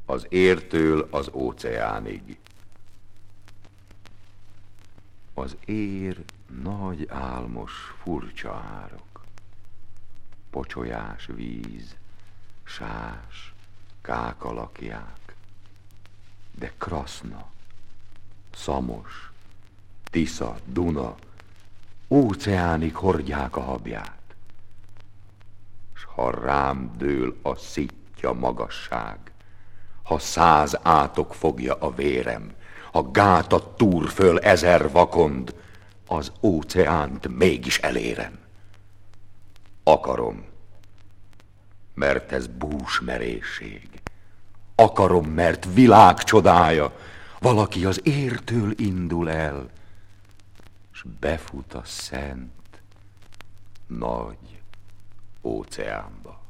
az értől az óceánig. Az ér nagy álmos furcsa árok, pocsolyás víz, sás, kákalakják, de Kraszna, Szamos, Tisza, Duna, óceánig hordják a habját, s ha rám dől a szitja magasság, ha 100 átok fogja a vérem, ha gátat túr föl 1000 vakond, az óceánt mégis elérem. Akarom, mert ez búsmerészség. Akarom, mert világ csodája. Valaki az értől indul el, s befut a szent, nagy óceánba.